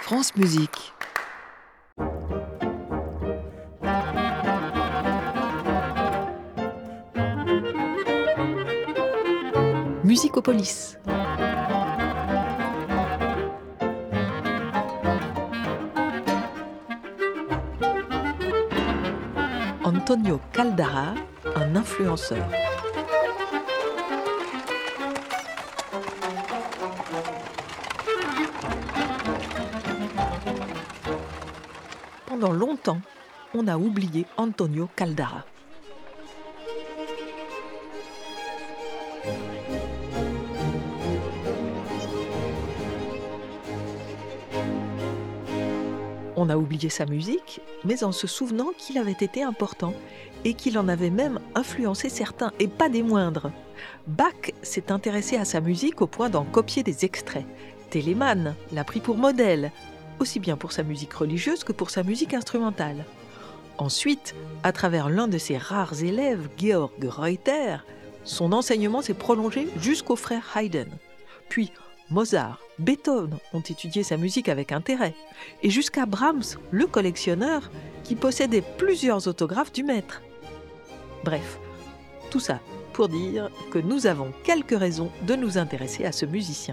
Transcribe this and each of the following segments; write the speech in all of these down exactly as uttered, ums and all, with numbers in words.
France Musique. Musicopolis. Antonio Caldara, un influenceur. Pendant longtemps, on a oublié Antonio Caldara. On a oublié sa musique, mais en se souvenant qu'il avait été important et qu'il en avait même influencé certains, et pas des moindres. Bach s'est intéressé à sa musique au point d'en copier des extraits. Telemann l'a pris pour modèle, aussi bien pour sa musique religieuse que pour sa musique instrumentale. Ensuite, à travers l'un de ses rares élèves, Georg Reuter, son enseignement s'est prolongé jusqu'au frère Haydn. Puis, Mozart, Beethoven ont étudié sa musique avec intérêt, et jusqu'à Brahms, le collectionneur, qui possédait plusieurs autographes du maître. Bref, tout ça pour dire que nous avons quelques raisons de nous intéresser à ce musicien.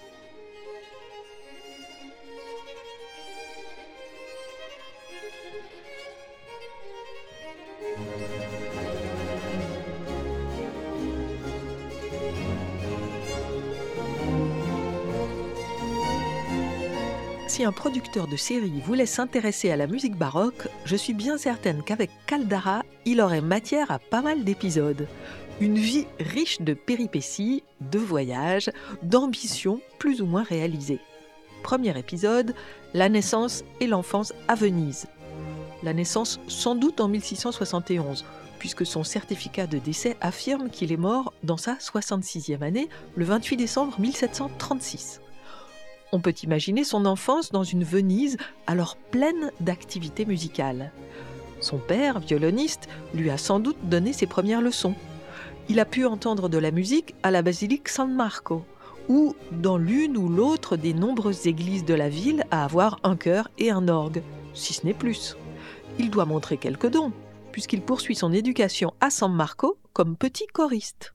Si un producteur de série voulait s'intéresser à la musique baroque, je suis bien certaine qu'avec Caldara, il aurait matière à pas mal d'épisodes. Une vie riche de péripéties, de voyages, d'ambitions plus ou moins réalisées. Premier épisode, la naissance et l'enfance à Venise. La naissance sans doute en mille six cent soixante et onze, puisque son certificat de décès affirme qu'il est mort dans sa soixante-sixième année, le vingt-huit décembre mille sept cent trente-six. On peut imaginer son enfance dans une Venise alors pleine d'activités musicales. Son père, violoniste, lui a sans doute donné ses premières leçons. Il a pu entendre de la musique à la basilique San Marco, ou dans l'une ou l'autre des nombreuses églises de la ville à avoir un chœur et un orgue, si ce n'est plus. Il doit montrer quelques dons, puisqu'il poursuit son éducation à San Marco comme petit choriste.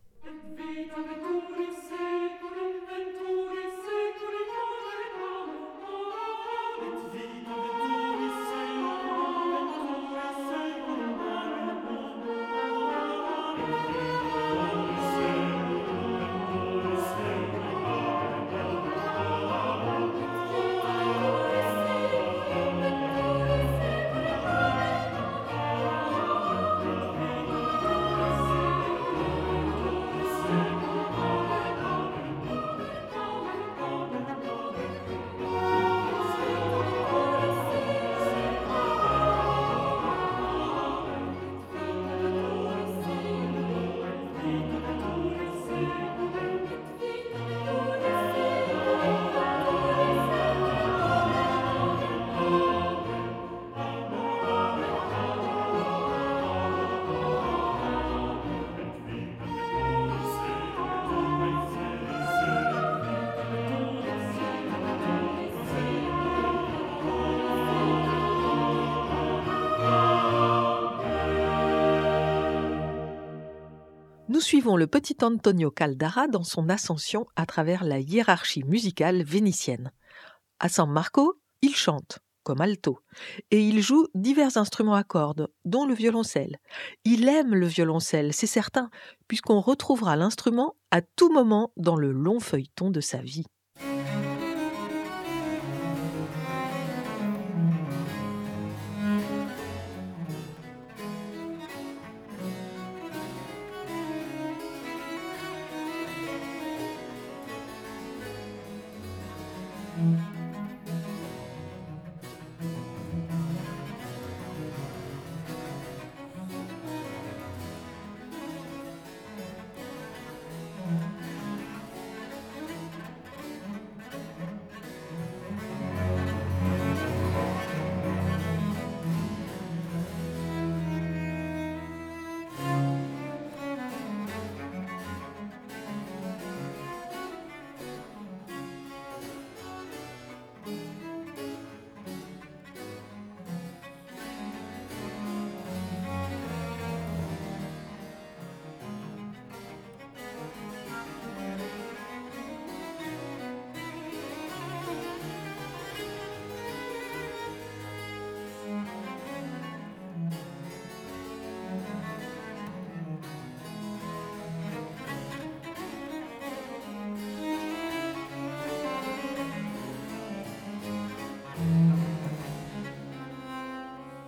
Nous suivons le petit Antonio Caldara dans son ascension à travers la hiérarchie musicale vénitienne. À San Marco, il chante, comme alto, et il joue divers instruments à cordes, dont le violoncelle. Il aime le violoncelle, c'est certain, puisqu'on retrouvera l'instrument à tout moment dans le long feuilleton de sa vie.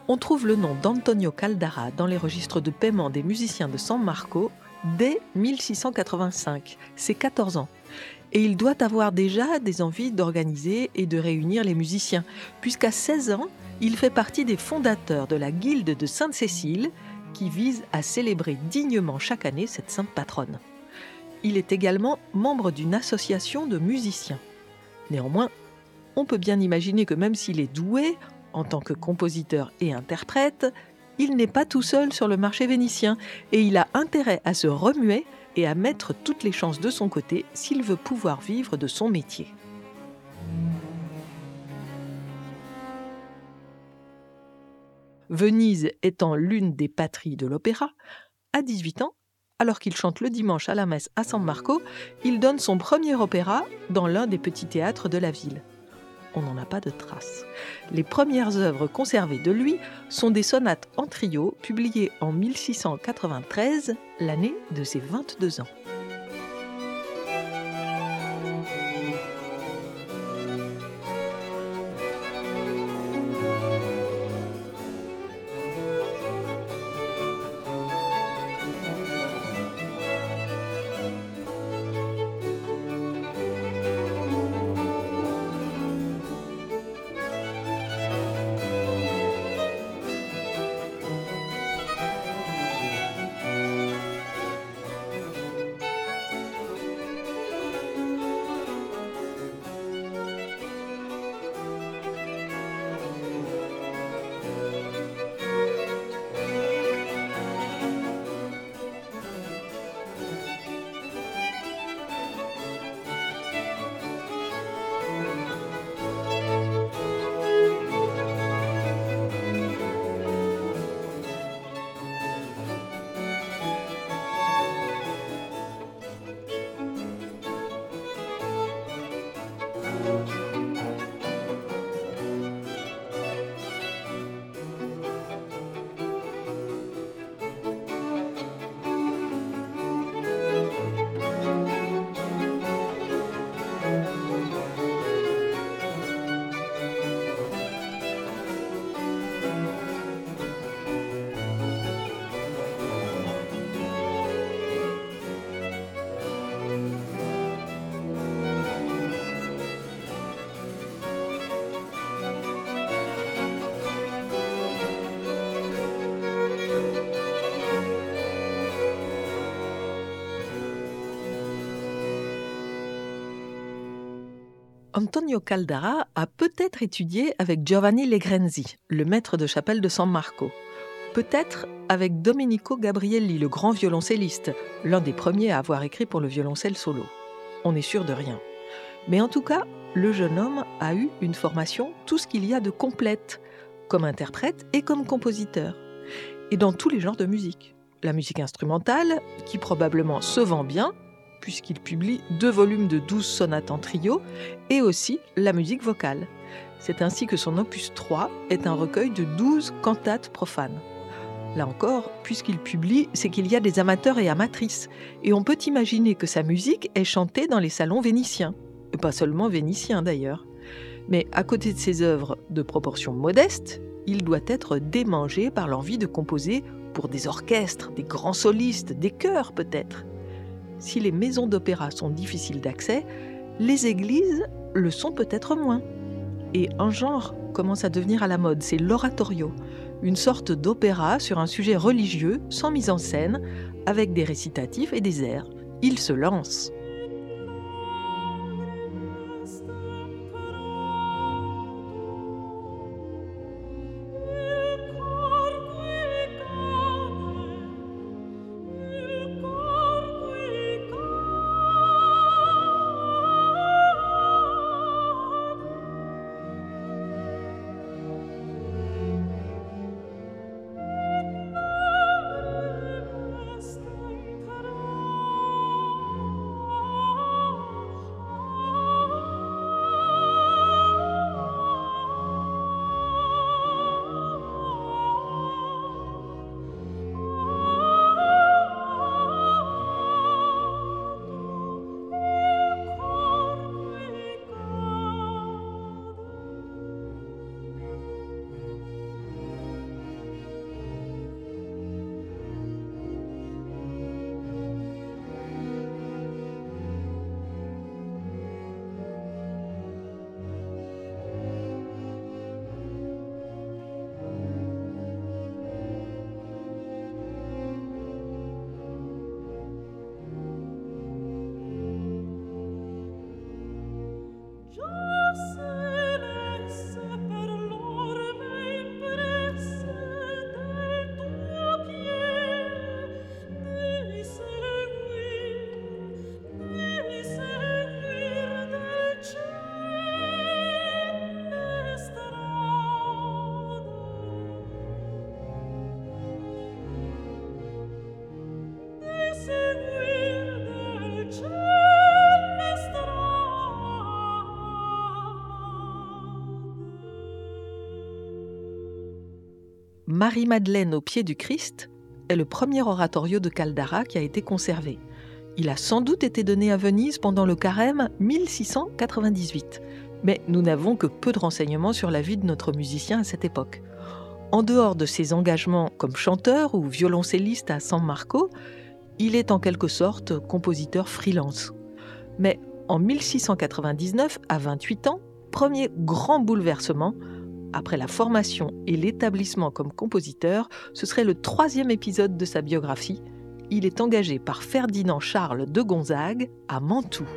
On trouve le nom d'Antonio Caldara dans les registres de paiement des musiciens de San Marco dès mille six cent quatre-vingt-cinq, c'est quatorze ans. Et il doit avoir déjà des envies d'organiser et de réunir les musiciens, puisqu'à seize ans, il fait partie des fondateurs de la Guilde de Sainte-Cécile, qui vise à célébrer dignement chaque année cette sainte patronne. Il est également membre d'une association de musiciens. Néanmoins, on peut bien imaginer que même s'il est doué, en tant que compositeur et interprète, il n'est pas tout seul sur le marché vénitien et il a intérêt à se remuer et à mettre toutes les chances de son côté s'il veut pouvoir vivre de son métier. Venise étant l'une des patries de l'opéra, à dix-huit ans, alors qu'il chante le dimanche à la messe à San Marco, il donne son premier opéra dans l'un des petits théâtres de la ville. On n'en a pas de traces. Les premières œuvres conservées de lui sont des sonates en trio publiées en mille six cent quatre-vingt-treize, l'année de ses vingt-deux ans. Antonio Caldara a peut-être étudié avec Giovanni Legrenzi, le maître de chapelle de San Marco. Peut-être avec Domenico Gabrielli, le grand violoncelliste, l'un des premiers à avoir écrit pour le violoncelle solo. On n'est sûr de rien. Mais en tout cas, le jeune homme a eu une formation tout ce qu'il y a de complète, comme interprète et comme compositeur, et dans tous les genres de musique. La musique instrumentale, qui probablement se vend bien, puisqu'il publie deux volumes de douze sonates en trio, et aussi la musique vocale. C'est ainsi que son opus trois est un recueil de douze cantates profanes. Là encore, puisqu'il publie, c'est qu'il y a des amateurs et amatrices, et on peut imaginer que sa musique est chantée dans les salons vénitiens, et pas seulement vénitiens d'ailleurs. Mais à côté de ses œuvres de proportion modeste, il doit être démangé par l'envie de composer pour des orchestres, des grands solistes, des chœurs peut-être. Si les maisons d'opéra sont difficiles d'accès, les églises le sont peut-être moins. Et un genre commence à devenir à la mode, c'est l'oratorio, une sorte d'opéra sur un sujet religieux, sans mise en scène, avec des récitatifs et des airs. Il se lance. Marie-Madeleine au pied du Christ est le premier oratorio de Caldara qui a été conservé. Il a sans doute été donné à Venise pendant le carême mille six cent quatre-vingt-dix-huit. Mais nous n'avons que peu de renseignements sur la vie de notre musicien à cette époque. En dehors de ses engagements comme chanteur ou violoncelliste à San Marco, il est en quelque sorte compositeur freelance. Mais en mille six cent quatre-vingt-dix-neuf, à vingt-huit ans, premier grand bouleversement, après la formation et l'établissement comme compositeur, ce serait le troisième épisode de sa biographie. Il est engagé par Ferdinand Charles de Gonzague à Mantoue.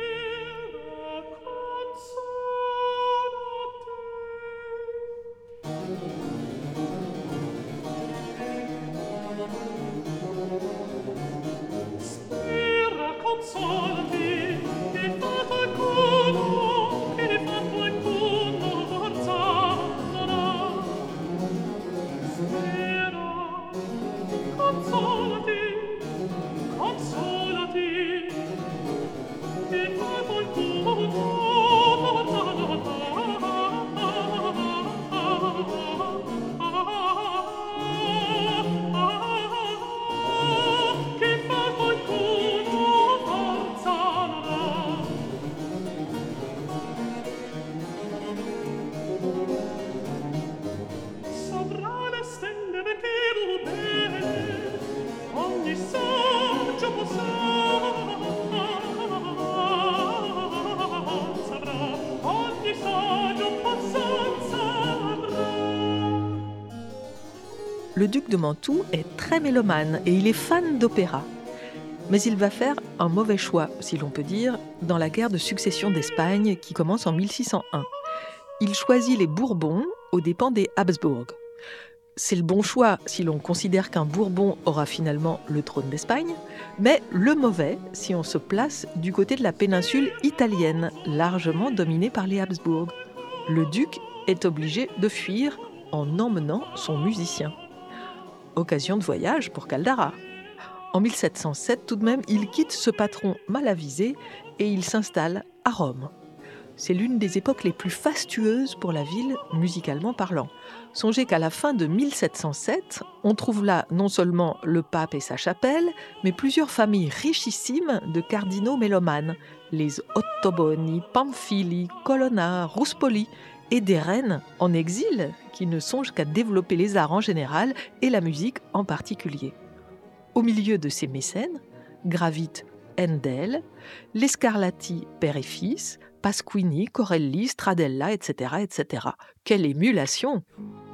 Le duc de Mantoue est très mélomane et il est fan d'opéra. Mais il va faire un mauvais choix, si l'on peut dire, dans la guerre de succession d'Espagne qui commence en mille six cent un. Il choisit les Bourbons aux dépens des Habsbourg. C'est le bon choix si l'on considère qu'un Bourbon aura finalement le trône d'Espagne, mais le mauvais si on se place du côté de la péninsule italienne, largement dominée par les Habsbourg. Le duc est obligé de fuir en emmenant son musicien. Occasion de voyage pour Caldara. En mille sept cent sept, tout de même, il quitte ce patron mal avisé et il s'installe à Rome. C'est l'une des époques les plus fastueuses pour la ville, musicalement parlant. Songez qu'à la fin de mille sept cent sept, on trouve là non seulement le pape et sa chapelle, mais plusieurs familles richissimes de cardinaux mélomanes, les Ottoboni, Pamphili, Colonna, Ruspoli, et des reines en exil qui ne songent qu'à développer les arts en général et la musique en particulier. Au milieu de ces mécènes gravitent Handel, les Scarlatti père et fils, Pasquini, Corelli, Stradella, et cetera, et cetera. Quelle émulation!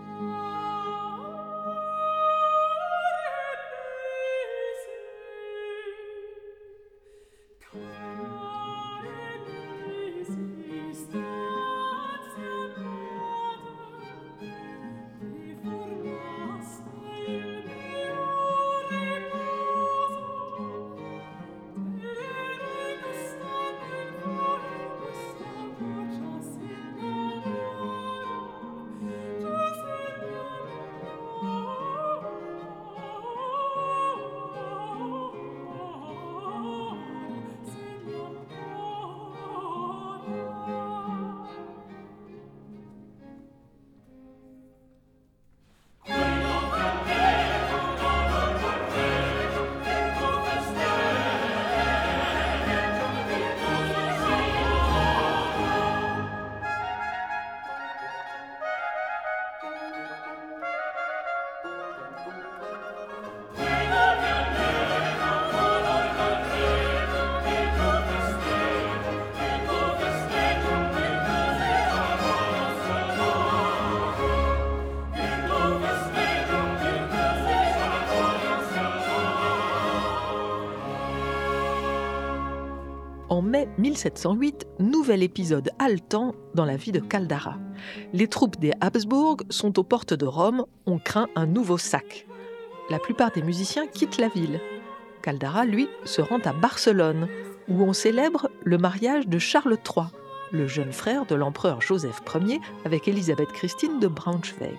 En mai mille sept cent huit, nouvel épisode haletant dans la vie de Caldara. Les troupes des Habsbourg sont aux portes de Rome, on craint un nouveau sac. La plupart des musiciens quittent la ville. Caldara, lui, se rend à Barcelone, où on célèbre le mariage de Charles trois, le jeune frère de l'empereur Joseph Ier avec Élisabeth Christine de Braunschweig.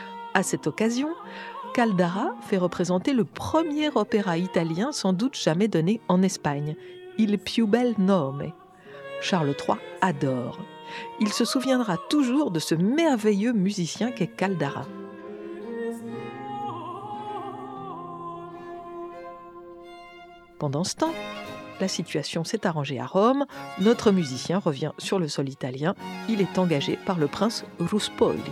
À cette occasion, Caldara fait représenter le premier opéra italien sans doute jamais donné en Espagne, Il più bel nome. Charles trois adore. Il se souviendra toujours de ce merveilleux musicien qu'est Caldara. Pendant ce temps, la situation s'est arrangée à Rome, notre musicien revient sur le sol italien, il est engagé par le prince Ruspoli.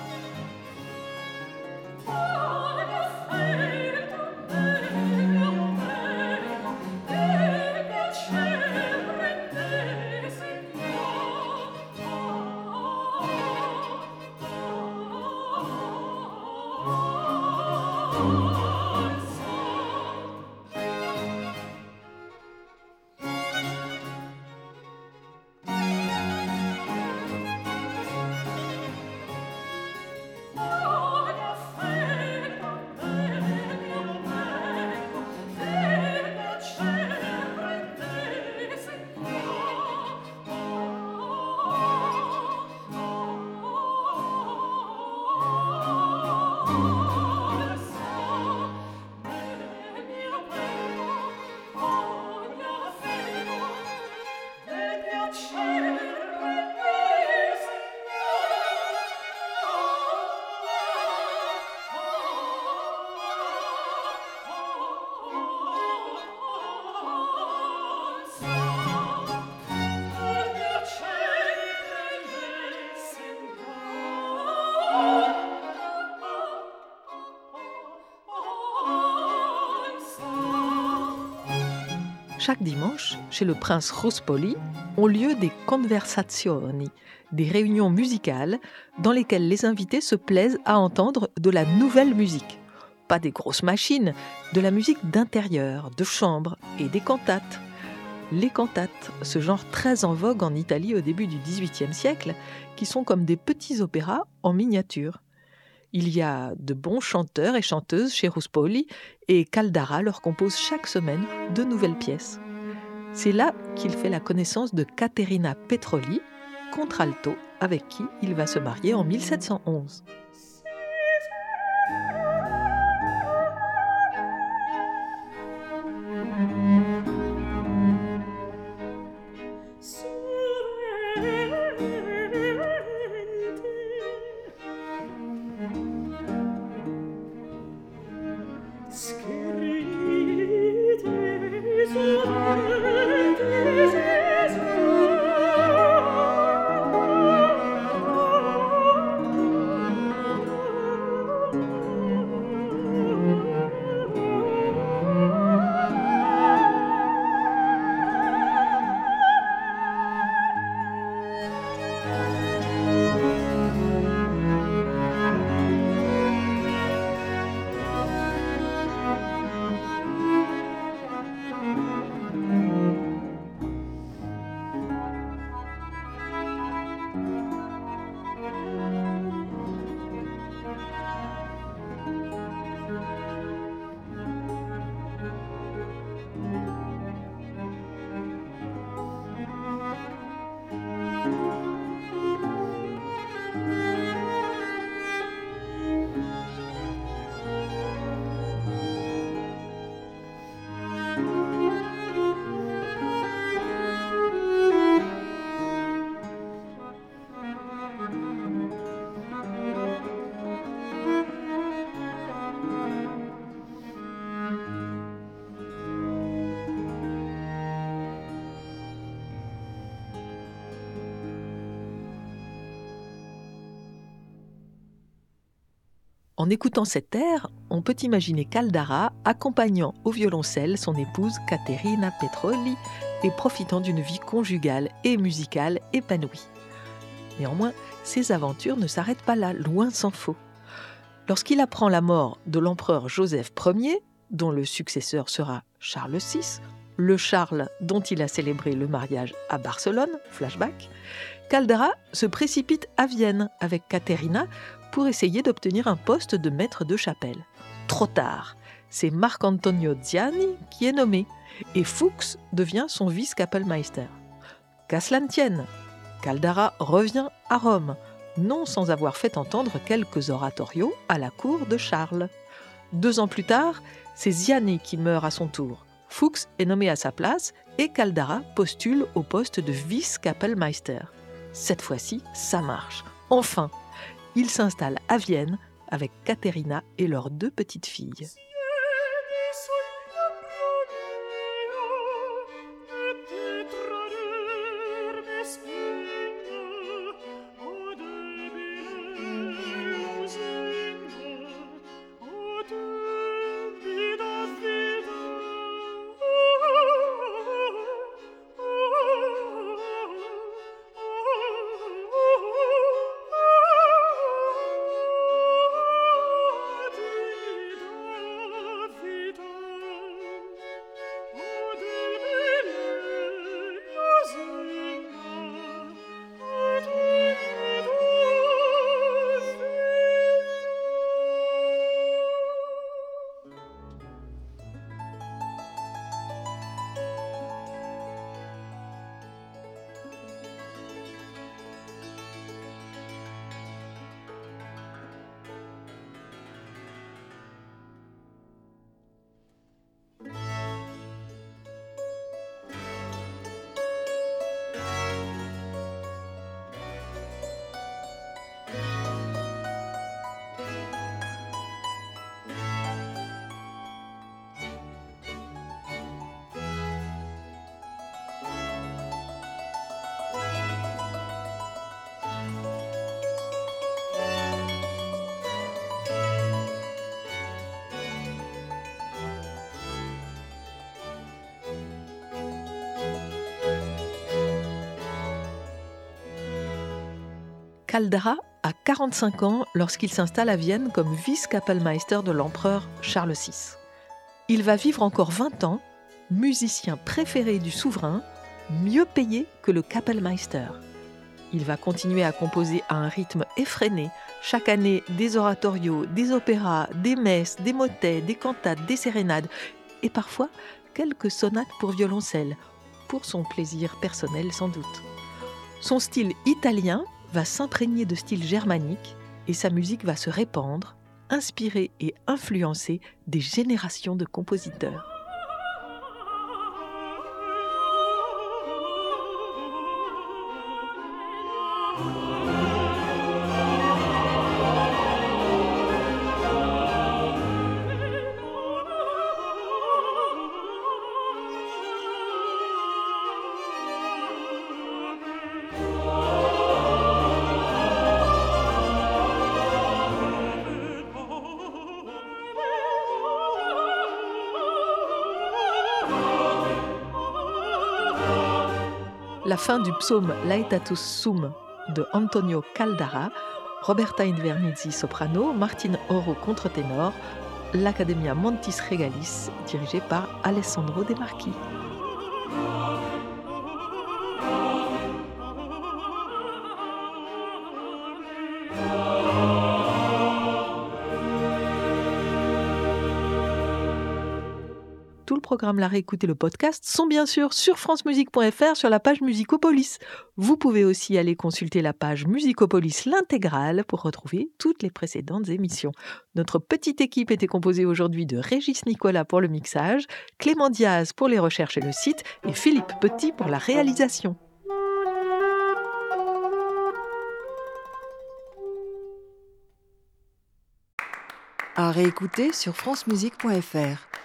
Chaque dimanche, chez le prince Ruspoli, ont lieu des conversazioni, des réunions musicales dans lesquelles les invités se plaisent à entendre de la nouvelle musique. Pas des grosses machines, de la musique d'intérieur, de chambre et des cantates. Les cantates, ce genre très en vogue en Italie au début du dix-huitième siècle, qui sont comme des petits opéras en miniature. Il y a de bons chanteurs et chanteuses chez Ruspoli et Caldara leur compose chaque semaine de nouvelles pièces. C'est là qu'il fait la connaissance de Caterina Petroli, contralto, avec qui il va se marier en mille sept cent onze. En écoutant cet air, on peut imaginer Caldara accompagnant au violoncelle son épouse Caterina Petroli et profitant d'une vie conjugale et musicale épanouie. Néanmoins, ses aventures ne s'arrêtent pas là, loin s'en faut. Lorsqu'il apprend la mort de l'empereur Joseph Ier, dont le successeur sera Charles six, le Charles dont il a célébré le mariage à Barcelone, flashback, Caldara se précipite à Vienne avec Caterina pour essayer d'obtenir un poste de maître de chapelle. Trop tard, c'est Marc-Antonio Ziani qui est nommé et Fuchs devient son vice-Kapellmeister. Qu'à cela ne tienne, Caldara revient à Rome, non sans avoir fait entendre quelques oratorios à la cour de Charles. Deux ans plus tard, c'est Ziani qui meurt à son tour. Fuchs est nommé à sa place et Caldara postule au poste de vice-Kapellmeister. Cette fois-ci, ça marche. Enfin, il s'installe à Vienne avec Caterina et leurs deux petites filles. Caldara a quarante-cinq ans lorsqu'il s'installe à Vienne comme vice-Kapellmeister de l'empereur Charles six. Il va vivre encore vingt ans, musicien préféré du souverain, mieux payé que le Kapellmeister. Il va continuer à composer à un rythme effréné, chaque année des oratorios, des opéras, des messes, des motets, des cantates, des sérénades et parfois quelques sonates pour violoncelle, pour son plaisir personnel sans doute. Son style italien va s'imprégner de style germanique et sa musique va se répandre, inspirer et influencer des générations de compositeurs. La fin du psaume Laetatus Sum de Antonio Caldara, Roberta Invernizzi soprano, Martine Oro contre-ténor, l'Accademia Montis Regalis dirigée par Alessandro De Marchi. Tout le programme, la réécoute et le podcast sont bien sûr sur francemusique point f r sur la page Musicopolis. Vous pouvez aussi aller consulter la page Musicopolis l'intégrale pour retrouver toutes les précédentes émissions. Notre petite équipe était composée aujourd'hui de Régis Nicolas pour le mixage, Clément Diaz pour les recherches et le site et Philippe Petit pour la réalisation. À réécouter sur francemusique point f r.